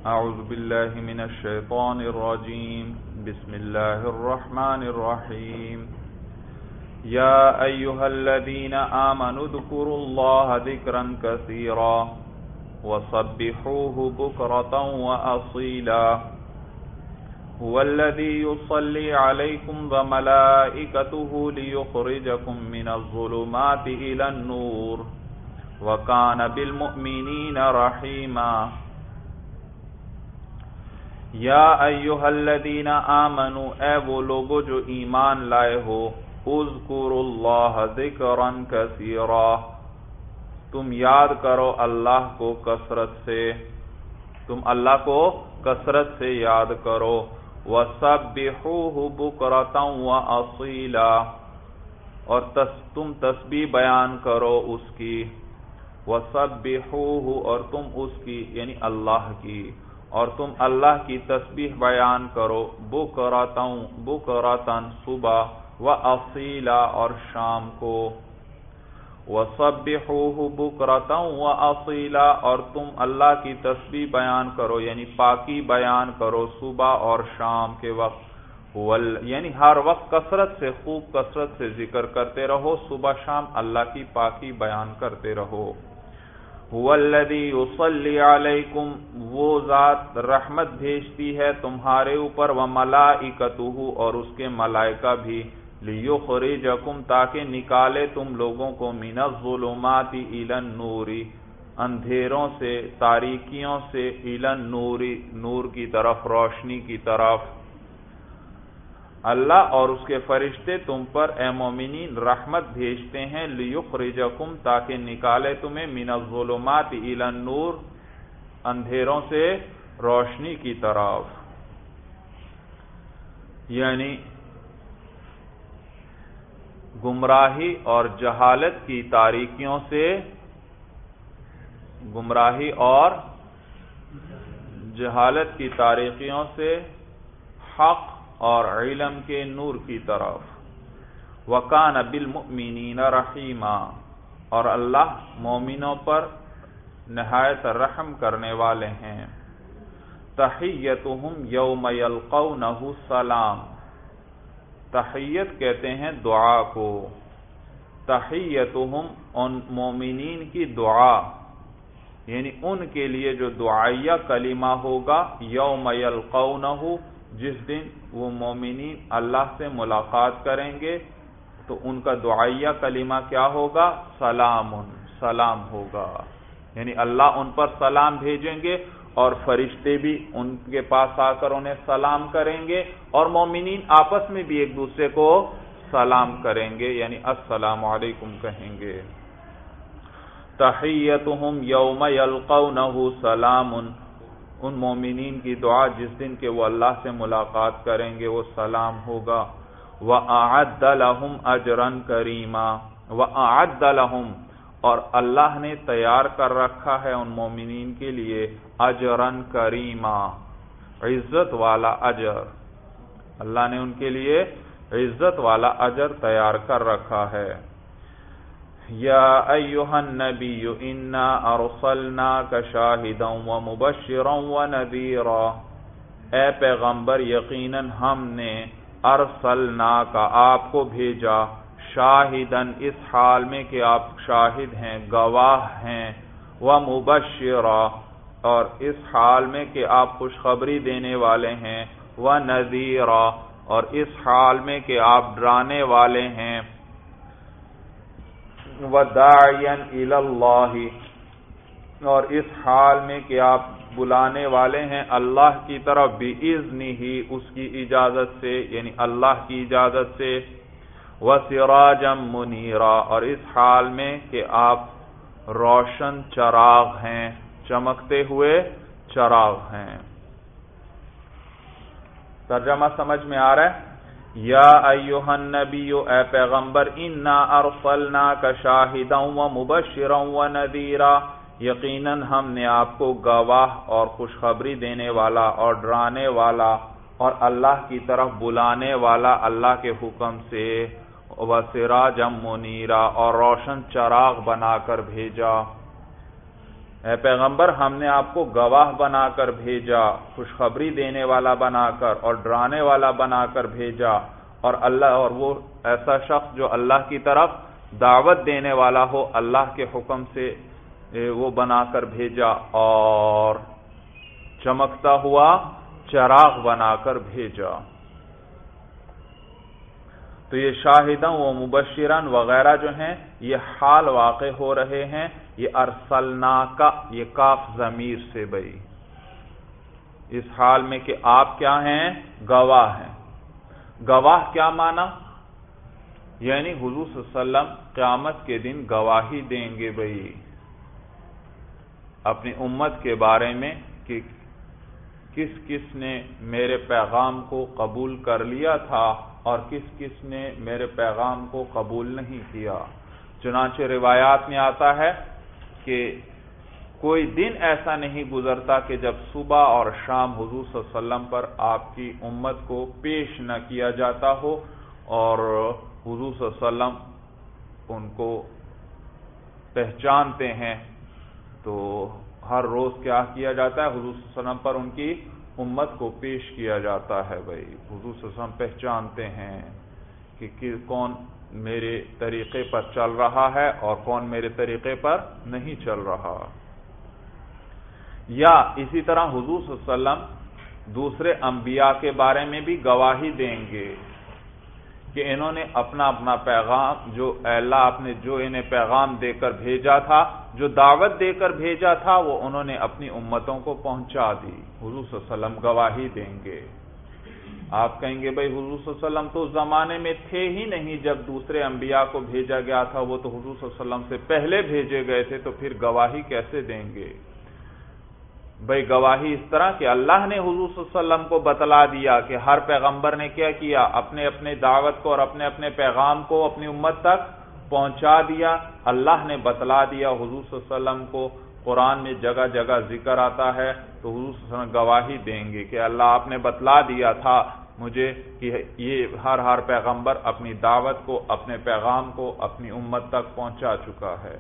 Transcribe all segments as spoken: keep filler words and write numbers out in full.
اعوذ باللہ من الشیطان الرجیم بسم اللہ الرحمن الرحیم یا ایہا الذین آمنوا اذکروا اللہ ذکرا کثیرا وسبحوه بکرة وأصیلا هو الذی یصلی علیکم وملائکته لیخرجکم من الظلمات الی النور وکان بالمؤمنین رحیما یا ایہا الذین آمنوا اے وہ لوگو جو ایمان لائے ہو اذکروا اللہ ذکرا کثیرا تم یاد کرو اللہ کو کثرت سے تم اللہ کو کثرت سے یاد کرو وسبحوہ بکرۃ واصیلا اور تس تم تسبیح بیان کرو اس کی وسبحوہ اور تم اس کی یعنی اللہ کی اور تم اللہ کی تسبیح بیان کرو بکرۃ بکرۃ صبح واصیلا اور شام کو وسبحوہ بکرۃ واصیلا اور تم اللہ کی تسبیح بیان کرو یعنی پاکی بیان کرو صبح اور شام کے وقت یعنی ہر وقت کثرت سے خوب کثرت سے ذکر کرتے رہو صبح شام اللہ کی پاکی بیان کرتے رہو هو الذی یصلی علیکم وہ ذات رحمت بھیجتی ہے تمہارے اوپر وملائکتہ اور اس کے ملائکہ بھی لیخرجکم تاکہ نکالے تم لوگوں کو من الظلمات الی النور اندھیروں سے تاریکیوں سے الی النور نور کی طرف روشنی کی طرف اللہ اور اس کے فرشتے تم پر اے مومنین رحمت بھیجتے ہیں لیخرجکم تاکہ نکالے تمہیں من الظلمات الی النور اندھیروں سے روشنی کی طرف یعنی گمراہی اور جہالت کی تاریکیوں سے گمراہی اور جہالت کی تاریکیوں سے حق اور علم کے نور کی طرف وکان بالمؤمنین رحیما اور اللہ مومنوں پر نہایت رحم کرنے والے ہیں تحیتہم یوم یلقونہ سلام تحیت کہتے ہیں دعا کو تحیتہم ان مومنین کی دعا یعنی ان کے لیے جو دعائیہ کلمہ ہوگا یوم یلقونہ جس دن وہ مومنین اللہ سے ملاقات کریں گے تو ان کا دعائیہ کلمہ کیا ہوگا سلام سلام ہوگا یعنی اللہ ان پر سلام بھیجیں گے اور فرشتے بھی ان کے پاس آ کر انہیں سلام کریں گے اور مومنین آپس میں بھی ایک دوسرے کو سلام کریں گے یعنی السلام علیکم کہیں گے تحیتہم یوم یلقونہ سلام ان مومنین کی دعا جس دن کہ وہ اللہ سے ملاقات کریں گے وہ سلام ہوگا وَأَعَدَّ لَهُمْ أَجْرًا كَرِيمًا وَأَعَدَّ لَهُمْ اور اللہ نے تیار کر رکھا ہے ان مومنین کے لیے اجرن کریما عزت والا اجر اللہ نے ان کے لیے عزت والا اجر تیار کر رکھا ہے یا ایہا النبی انا ارسلناک شاہدا ومبشرا ونذیرا اے پیغمبر یقیناً ہم نے ارسلناک آپ کو بھیجا شاہداً اس حال میں کہ آپ شاہد ہیں گواہ ہیں ومبشرا اور اس حال میں کہ آپ خوشخبری دینے والے ہیں ونذیرا اور اس حال میں کہ آپ ڈرانے والے ہیں وَدَاعِيًا إِلَى اللَّهِ اور اس حال میں کہ آپ بلانے والے ہیں اللہ کی طرف بِإِذْنِهِ اس کی اجازت سے یعنی اللہ کی اجازت سے وَسِرَاجًا مُنِيرًا اور اس حال میں کہ آپ روشن چراغ ہیں چمکتے ہوئے چراغ ہیں ترجمہ سمجھ میں آ رہا ہے یا ایہا النبی اے پیغمبر انا ارسلناک شاہدا ومبشرا ونذیرا یقیناً ہم نے آپ کو گواہ اور خوشخبری دینے والا اور ڈرانے والا اور اللہ کی طرف بلانے والا اللہ کے حکم سے وسراجا منیرا اور روشن چراغ بنا کر بھیجا اے پیغمبر ہم نے آپ کو گواہ بنا کر بھیجا، خوشخبری دینے والا بنا کر اور ڈرانے والا بنا کر بھیجا، اور اللہ اور وہ ایسا شخص جو اللہ کی طرف دعوت دینے والا ہو اللہ کے حکم سے وہ بنا کر بھیجا، اور چمکتا ہوا چراغ بنا کر بھیجا۔ تو یہ شاہداً و مبشرن وغیرہ جو ہیں یہ حال واقع ہو رہے ہیں، یہ ارسلنا کا یہ کاف ضمیر سے بھئی، اس حال میں کہ آپ کیا ہیں؟ گواہ ہیں۔ گواہ کیا معنی؟ یعنی حضور صلی اللہ علیہ وسلم قیامت کے دن گواہی دیں گے بھئی اپنی امت کے بارے میں کہ کس کس نے میرے پیغام کو قبول کر لیا تھا اور کس کس نے میرے پیغام کو قبول نہیں کیا۔ چنانچہ روایات میں آتا ہے کہ کوئی دن ایسا نہیں گزرتا کہ جب صبح اور شام حضور صلی اللہ علیہ وسلم پر آپ کی امت کو پیش نہ کیا جاتا ہو اور حضور صلی اللہ علیہ وسلم ان کو پہچانتے ہیں۔ تو ہر روز کیا کیا جاتا ہے؟ حضور صلی اللہ علیہ وسلم پر ان کی امت کو پیش کیا جاتا ہے بھائی، حضور صلی اللہ علیہ وسلم پہچانتے ہیں کہ کون میرے طریقے پر چل رہا ہے اور کون میرے طریقے پر نہیں چل رہا۔ یا اسی طرح حضور صلی اللہ علیہ وسلم دوسرے انبیاء کے بارے میں بھی گواہی دیں گے کہ انہوں نے اپنا اپنا پیغام جو اللہ آپ نے جو انہیں پیغام دے کر بھیجا تھا، جو دعوت دے کر بھیجا تھا، وہ انہوں نے اپنی امتوں کو پہنچا دی۔ حضور صلی اللہ علیہ وسلم گواہی دیں گے۔ آپ کہیں گے بھائی حضور صلی اللہ علیہ وسلم تو اس زمانے میں تھے ہی نہیں جب دوسرے انبیاء کو بھیجا گیا تھا، وہ تو حضور صلی اللہ علیہ وسلم سے پہلے بھیجے گئے تھے، تو پھر گواہی کیسے دیں گے؟ بھائی گواہی اس طرح کہ اللہ نے حضور صلی اللہ علیہ وسلم کو بتلا دیا کہ ہر پیغمبر نے کیا کیا، اپنے اپنے دعوت کو اور اپنے اپنے پیغام کو اپنی امت تک پہنچا دیا۔ اللہ نے بتلا دیا حضور صلی اللہ علیہ وسلم کو، قرآن میں جگہ جگہ ذکر آتا ہے، تو حضور صلی اللہ علیہ وسلم گواہی دیں گے کہ اللہ آپ نے بتلا دیا تھا مجھے کہ یہ ہر ہر پیغمبر اپنی دعوت کو اپنے پیغام کو اپنی امت تک پہنچا چکا ہے۔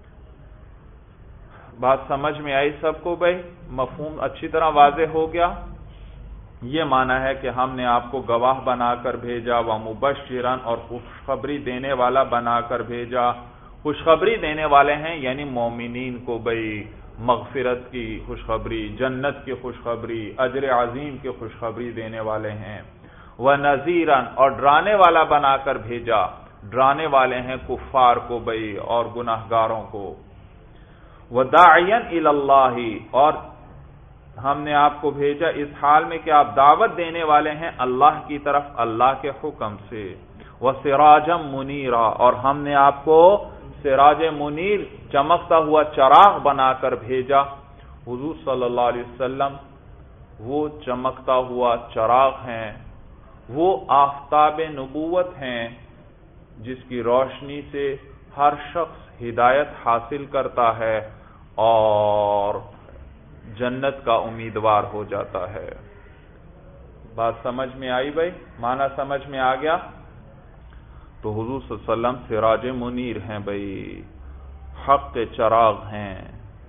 بات سمجھ میں آئی سب کو بھائی؟ مفہوم اچھی طرح واضح ہو گیا؟ یہ معنی ہے کہ ہم نے آپ کو گواہ بنا کر بھیجا، ومبشرن اور خوشخبری دینے والا بنا کر بھیجا۔ خوشخبری دینے والے ہیں یعنی مومنین کو بھائی مغفرت کی خوشخبری، جنت کی خوشخبری، اجر عظیم کی خوشخبری دینے والے ہیں۔ وَنَذِيرًا اور ڈرانے والا بنا کر بھیجا، ڈرانے والے ہیں کفار کو بھائی اور گناہگاروں کو۔ وَدَاعِيًا إِلَى اللَّهِ اور ہم نے آپ کو بھیجا اس حال میں کہ آپ دعوت دینے والے ہیں اللہ کی طرف اللہ کے حکم سے۔ وَسِرَاجًا مُنِيرًا اور ہم نے آپ کو سراج منیر چمکتا ہوا چراغ بنا کر بھیجا۔ حضور صلی اللہ علیہ وسلم وہ چمکتا ہوا چراغ ہیں، وہ آفتاب نبوت ہیں جس کی روشنی سے ہر شخص ہدایت حاصل کرتا ہے اور جنت کا امیدوار ہو جاتا ہے۔ بات سمجھ میں آئی بھائی؟ معنی سمجھ میں آ گیا؟ تو حضور صلی اللہ علیہ وسلم سراج منیر ہیں بھائی، حق کے چراغ ہیں۔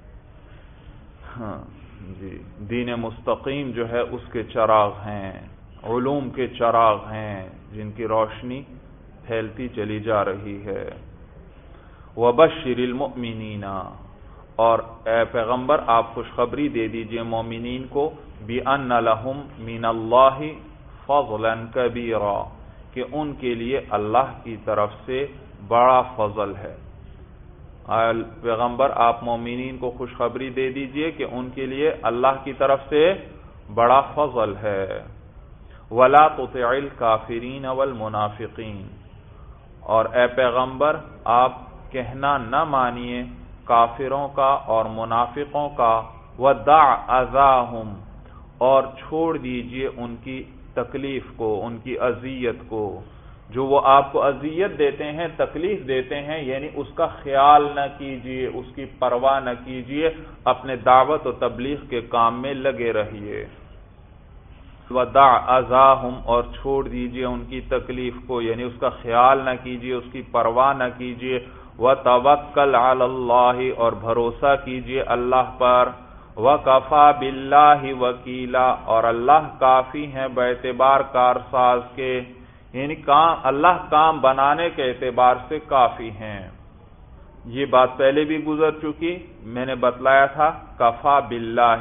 ہاں جی، دین مستقیم جو ہے اس کے چراغ ہیں، علوم کے چراغ ہیں جن کی روشنی پھیلتی چلی جا رہی ہے۔ وَبَشِّرِ الْمُؤْمِنِينَ اور اے پیغمبر آپ خوشخبری دے دیجئے مومنین کو، بِأَنَّ لَهُم مِّنَ اللَّهِ فَضْلًا كَبِيرًا کہ ان کے لیے اللہ کی طرف سے بڑا فضل ہے۔ پیغمبر آپ مومنین کو خوشخبری دے دیجئے کہ ان کے لیے اللہ کی طرف سے بڑا فضل ہے۔ وَلَا تُطِعِ الْكَافِرِينَ وَالْمُنَافِقِينَ اور اے پیغمبر آپ کہنا نہ مانیے کافروں کا اور منافقوں کا، وَدَعْ أَذَاهُمْ اور چھوڑ دیجئے ان کی تکلیف کو، ان کی اذیت کو، جو وہ آپ کو اذیت دیتے ہیں، تکلیف دیتے ہیں، یعنی اس کا خیال نہ کیجئے، اس کی پرواہ نہ کیجئے، اپنے دعوت و تبلیغ کے کام میں لگے رہیے۔ وَدَعْ أَذَاهُمْ اور چھوڑ دیجئے ان کی تکلیف کو، یعنی اس کا خیال نہ کیجئے، اس کی پرواہ نہ کیجئے۔ وتوکل علی اللہ اور بھروسہ کیجئے اللہ پر، وکفا باللہ وکیلا اور اللہ کافی ہیں باعتبار کارساز کے، یعنی کام اللہ کام بنانے کے اعتبار سے کافی ہیں۔ یہ بات پہلے بھی گزر چکی، میں نے بتلایا تھا کفا باللہ،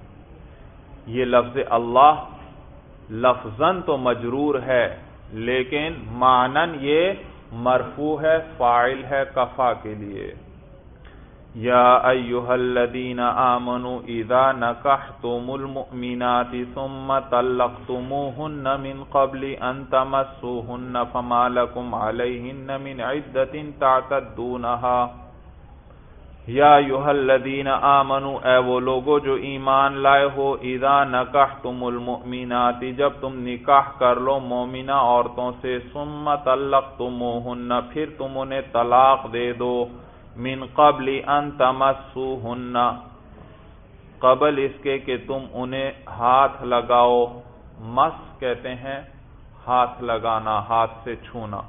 یہ لفظ اللہ لفظاً تو مجرور ہے لیکن معنن یہ مرفوع ہے، فاعل ہے کفا کے لیے۔ یا ایھا الذین آمنوا اذا نکحتم المؤمنات ثم طلقتموہن من قبل ان تمسوہن فما لکم علیہن من عدۃ تعتدونہا۔ یا ایھا الذین آمنوا اے وہ لوگو جو ایمان لائے ہو، اذا نکحتم المؤمنات جب تم نکاح کر لو مومنہ عورتوں سے، ثم طلقتموہن پھر تم انہیں طلاق دے دو، من قبل ان تمسوہن قبل اس کے کہ تم انہیں ہاتھ لگاؤ، مس کہتے ہیں ہاتھ لگانا، ہاتھ سے چھونا،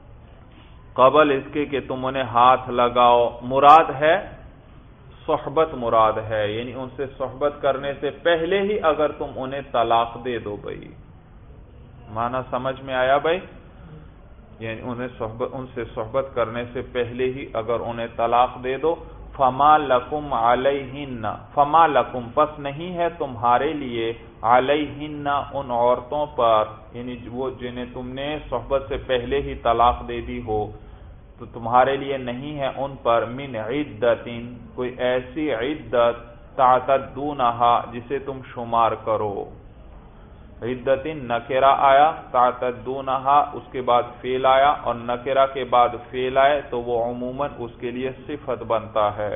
قبل اس کے کہ تم انہیں ہاتھ لگاؤ، مراد ہے صحبت مراد ہے، یعنی ان سے صحبت کرنے سے پہلے ہی اگر تم انہیں طلاق دے دو بھائی، معنی سمجھ میں آیا بھائی؟ یعنی انہیں صحبت ان سے صحبت کرنے سے پہلے ہی اگر انہیں طلاق دے دو، فما لکم علیہن فما لکم پس نہیں ہے تمہارے لیے، علیہن ان عورتوں پر، یعنی وہ جنہیں تم نے صحبت سے پہلے ہی طلاق دے دی ہو، تو تمہارے لیے نہیں ہے ان پر، من عدت کوئی ایسی عدت، تعتدونہا جسے تم شمار کرو۔ عدت نکرہ آیا، تعتدونہا اس کے بعد فعل آیا، اور نکرہ کے بعد فعل آئے تو وہ عموماً اس کے لیے صفت بنتا ہے۔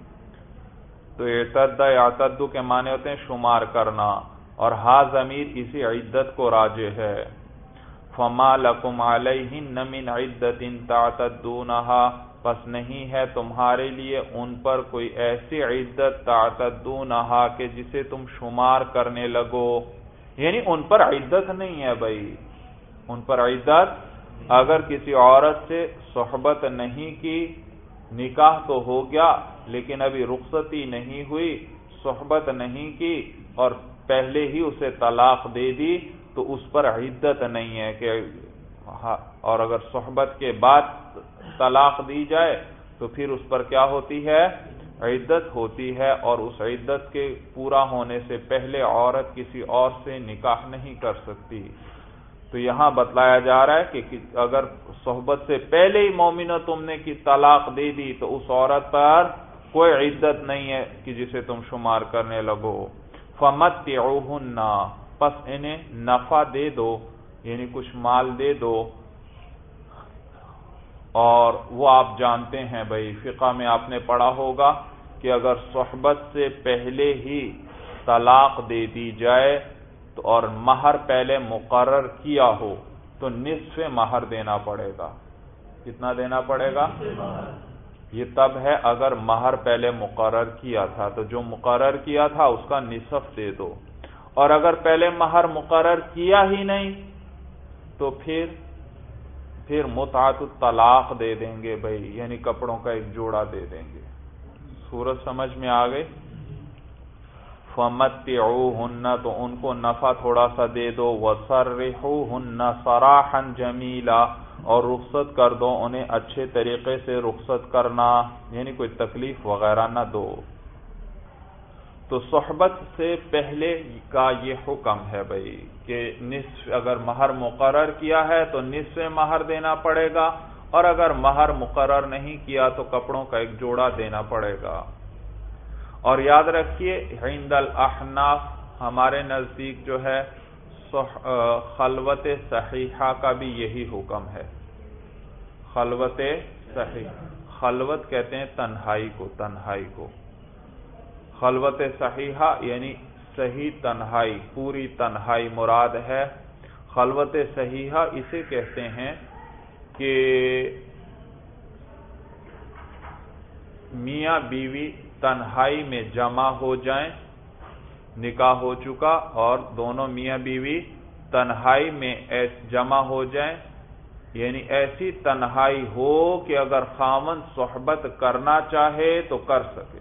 تو اعتد یعتد کے معنی ہوتے ہیں شمار کرنا، اور ہا ضمیر اسی عدت کو راجع ہے۔ فما لکم علیہن من عدت تعتدونہا پس نہیں ہے تمہارے لیے ان پر کوئی ایسی عدت، تعتدونہا کہ جسے تم شمار کرنے لگو، یعنی ان پر عدت نہیں ہے بھائی، ان پر عدت اگر کسی عورت سے صحبت نہیں کی، نکاح تو ہو گیا لیکن ابھی رخصتی نہیں ہوئی، صحبت نہیں کی اور پہلے ہی اسے طلاق دے دی تو اس پر عدت نہیں ہے کہ، اور اگر صحبت کے بعد طلاق دی جائے تو پھر اس پر کیا ہوتی ہے؟ عدت ہوتی ہے، اور اس عدت کے پورا ہونے سے پہلے عورت کسی اور سے نکاح نہیں کر سکتی۔ تو یہاں بتلایا جا رہا ہے کہ اگر صحبت سے پہلے ہی مومنہ تم نے کی طلاق دے دی تو اس عورت پر کوئی عدت نہیں ہے کہ جسے تم شمار کرنے لگو۔ فمتعوہن پس انہیں نفع دے دو، یعنی کچھ مال دے دو، اور وہ آپ جانتے ہیں بھائی فقہ میں آپ نے پڑھا ہوگا کہ اگر صحبت سے پہلے ہی طلاق دے دی جائے تو اور مہر پہلے مقرر کیا ہو تو نصف مہر دینا پڑے گا۔ کتنا دینا پڑے گا؟ یہ تب ہے اگر مہر پہلے مقرر کیا تھا تو جو مقرر کیا تھا اس کا نصف دے دو، اور اگر پہلے مہر مقرر کیا ہی نہیں تو پھر پھر متعۃ الطلاق دے دیں گے بھائی، یعنی کپڑوں کا ایک جوڑا دے دیں گے۔ صورت سمجھ میں آ گئی؟ فمتعوہن تو ان کو نفع تھوڑا سا دے دو، وسرحوہن سراحا جمیلا اور رخصت کر دو انہیں اچھے طریقے سے رخصت کرنا، یعنی کوئی تکلیف وغیرہ نہ دو۔ تو صحبت سے پہلے کا یہ حکم ہے بھائی کہ نصف اگر مہر مقرر کیا ہے تو نصف مہر دینا پڑے گا، اور اگر مہر مقرر نہیں کیا تو کپڑوں کا ایک جوڑا دینا پڑے گا۔ اور یاد رکھیے عند الاحناف ہمارے نزدیک جو ہے خلوت صحیحہ کا بھی یہی حکم ہے۔ خلوت صحیح، خلوت کہتے ہیں تنہائی کو، تنہائی کو خلوت صحیحہ یعنی صحیح تنہائی، پوری تنہائی مراد ہے۔ خلوت صحیحہ اسے کہتے ہیں کہ میاں بیوی تنہائی میں جمع ہو جائیں، نکاح ہو چکا اور دونوں میاں بیوی تنہائی میں جمع ہو جائیں، یعنی ایسی تنہائی ہو کہ اگر خاوند صحبت کرنا چاہے تو کر سکے،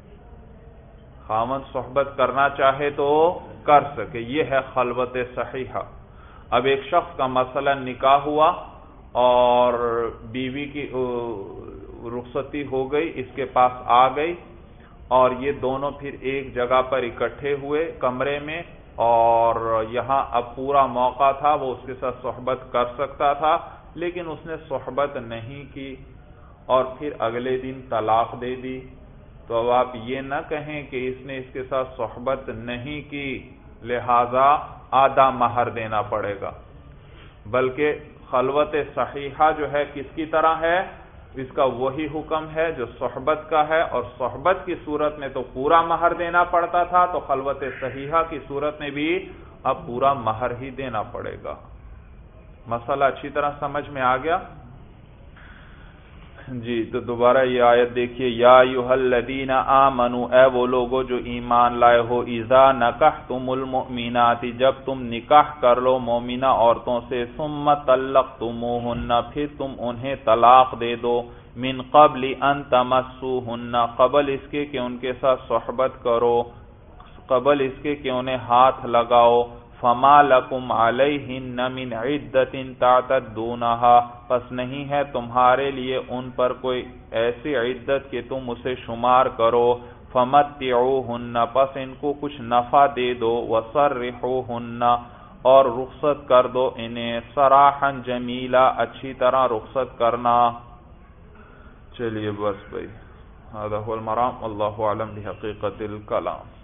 خاوند صحبت کرنا چاہے تو کر سکے، یہ ہے خلوت صحیحہ۔ اب ایک شخص کا مثلا نکاح ہوا اور بیوی کی رخصتی ہو گئی، اس کے پاس آ گئی، اور یہ دونوں پھر ایک جگہ پر اکٹھے ہوئے کمرے میں، اور یہاں اب پورا موقع تھا، وہ اس کے ساتھ صحبت کر سکتا تھا، لیکن اس نے صحبت نہیں کی اور پھر اگلے دن طلاق دے دی، تو اب آپ یہ نہ کہیں کہ اس نے اس کے ساتھ صحبت نہیں کی لہذا آدھا مہر دینا پڑے گا، بلکہ خلوت صحیحہ جو ہے کس کی طرح ہے، اس کا وہی حکم ہے جو صحبت کا ہے، اور صحبت کی صورت میں تو پورا مہر دینا پڑتا تھا، تو خلوت صحیحہ کی صورت میں بھی اب پورا مہر ہی دینا پڑے گا۔ مسئلہ اچھی طرح سمجھ میں آ گیا؟ جی تو دوبارہ یہ آیت دیکھیے، یا ایھا الذین آمنوا، اے وہ لوگو جو ایمان لائے ہو، اذا نکحتم المؤمنات، جب تم نکاح کر لو مومنہ عورتوں سے، ثم طلقتموہن، پھر تم انہیں طلاق دے دو، من قبل ان تمسوہن، قبل اس کے کہ ان کے ساتھ صحبت کرو، قبل اس کے کہ انہیں ہاتھ لگاؤ، فما لکم علیہن من عدت تعتدونہا، پس نہیں ہے تمہارے لیے ان پر کوئی ایسی عدت کہ تم اسے شمار کرو، فمتعوہن، پس ان کو کچھ نفع دے دو، وسرحوہن، اور رخصت کر دو انہیں، سراحا جمیلا، اچھی طرح رخصت کرنا۔ چلیے بس بھائی، هذا هو المرام، واللہ اعلم بحقیقت الکلام۔